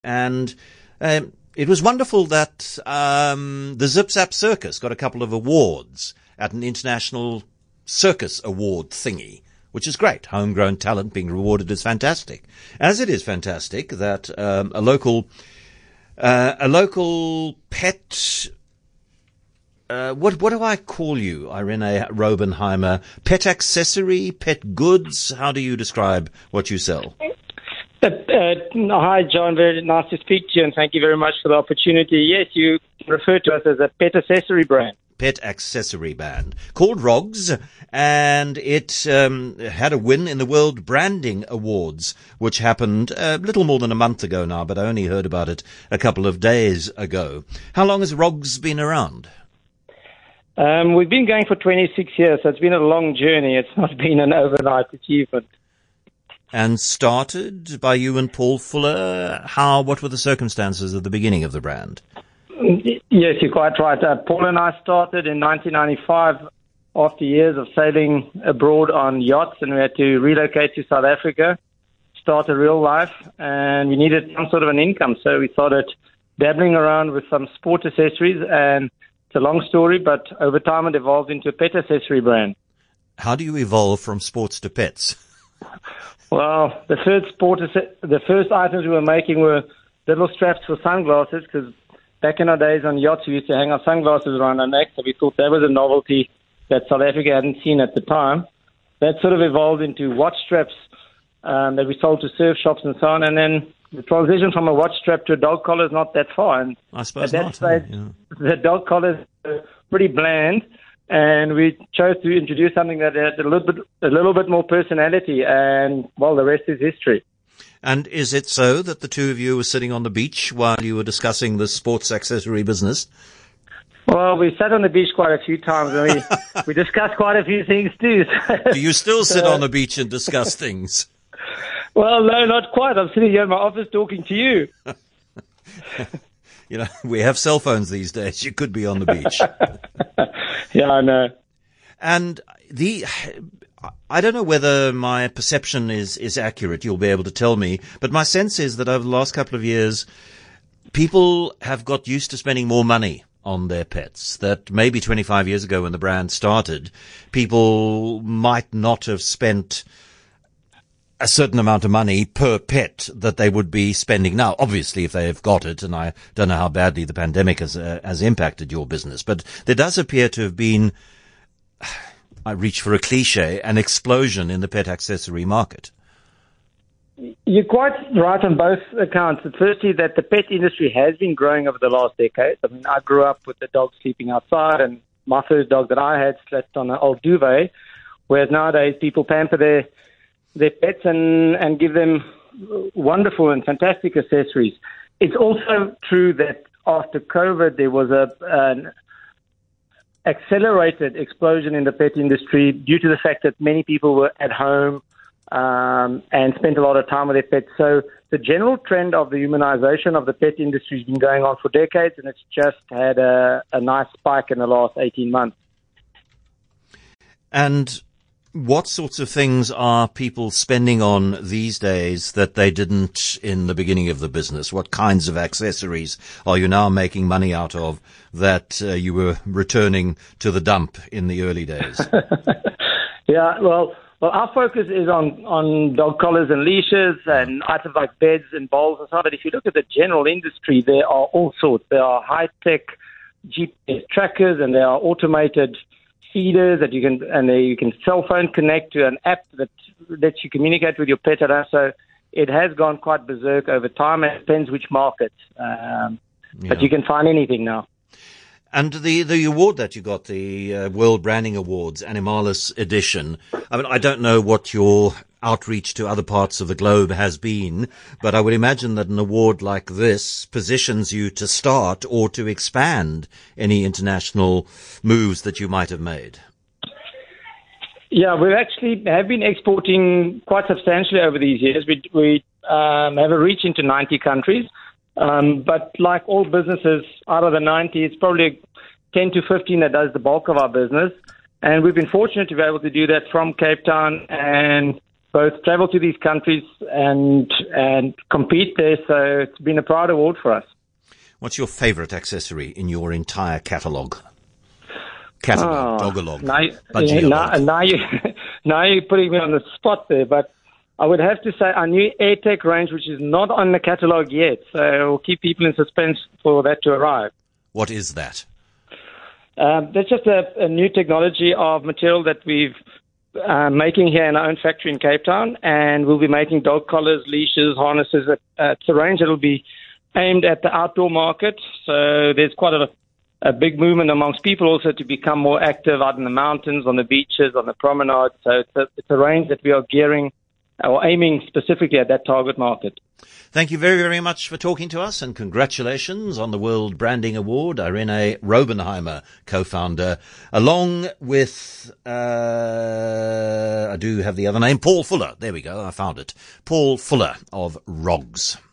And it was wonderful that the Zip Zap Circus got a couple of awards at an international circus award thingy, which is great. Homegrown talent being rewarded is fantastic. As it is fantastic that a local pet. What do I call you, Irene Robenheimer? Pet accessory, pet goods? How do you describe what you sell? Hi, John. Very nice to speak to you, and thank you very much for the opportunity. Yes, you refer to us as a pet accessory brand. Pet accessory band called ROGS, and it had a win in the World Branding Awards, which happened a little more than a month ago now, but I only heard about it a couple of days ago. How long has ROGS been around? We've been going for 26 years, so it's been a long journey. It's not been an overnight achievement. And started by you and Paul Fuller. What were the circumstances at the beginning of the brand? Yes, you're quite right. Paul and I started in 1995 after years of sailing abroad on yachts, and we had to relocate to South Africa, start a real life, and we needed some sort of an income. So we started dabbling around with some sport accessories, and it's a long story, but over time it evolved into a pet accessory brand. How do you evolve from sports to pets? Well, the first items we were making were little straps for sunglasses, because back in our days on yachts, we used to hang our sunglasses around our necks, so we thought that was a novelty that South Africa hadn't seen at the time. That sort of evolved into watch straps that we sold to surf shops and so on, and then the transition from a watch strap to a dog collar is not that far. And I suppose at that stage, the dog collars were pretty bland, and we chose to introduce something that had a little bit more personality, and, well, the rest is history. And is it so that the two of you were sitting on the beach while you were discussing the sports accessory business? Well, we sat on the beach quite a few times, and we discussed quite a few things too. Do you still sit on the beach and discuss things? Well, no, not quite. I'm sitting here in my office talking to you. You know, we have cell phones these days. You could be on the beach. Yeah, I know. And I don't know whether my perception is accurate. You'll be able to tell me. But my sense is that over the last couple of years, people have got used to spending more money on their pets. That maybe 25 years ago when the brand started, people might not have spent a certain amount of money per pet that they would be spending now. Obviously, if they have got it, and I don't know how badly the pandemic has impacted your business, but there does appear to have been, I reach for a cliche, an explosion in the pet accessory market. You're quite right on both accounts. Firstly, that the pet industry has been growing over the last decade. I mean, I grew up with the dog sleeping outside, and my first dog that I had slept on an old duvet, whereas nowadays people pamper their pets and give them wonderful and fantastic accessories. It's also true that after COVID, there was an accelerated explosion in the pet industry due to the fact that many people were at home and spent a lot of time with their pets. So the general trend of the humanization of the pet industry has been going on for decades, and it's just had a nice spike in the last 18 months. And what sorts of things are people spending on these days that they didn't in the beginning of the business? What kinds of accessories are you now making money out of that you were returning to the dump in the early days? Yeah, well, our focus is on dog collars and leashes and items like beds and bowls and so on. But if you look at the general industry, there are all sorts. There are high-tech GPS trackers, and there are automated feeders that you can cell phone connect to an app that lets you communicate with your pet. So it has gone quite berserk over time. It depends which market, but you can find anything now. And the award that you got, the World Branding Awards, Animalis Edition, I mean, I don't know what your outreach to other parts of the globe has been, but I would imagine that an award like this positions you to start or to expand any international moves that you might have made. Yeah, we actually have been exporting quite substantially over these years. We have a reach into 90 countries. But like all businesses, out of the 90, it's probably 10 to 15 that does the bulk of our business. And we've been fortunate to be able to do that from Cape Town and both travel to these countries and compete there. So it's been a proud award for us. What's your favorite accessory in your entire catalogue? Dog-a-log. Now you're putting me on the spot there, but I would have to say our new AirTech range, which is not on the catalogue yet, so we'll keep people in suspense for that to arrive. What is that? That's just a new technology of material that we've making here in our own factory in Cape Town, and we'll be making dog collars, leashes, harnesses. It's a range that will be aimed at the outdoor market, so there's quite a big movement amongst people also to become more active out in the mountains, on the beaches, on the promenade. So it's a range that we are gearing or aiming specifically at that target market. Thank you very, very much for talking to us, and congratulations on the World Branding Award. Irene Robenheimer, co-founder, along with, I do have the other name, Paul Fuller. There we go, I found it. Paul Fuller of ROGS.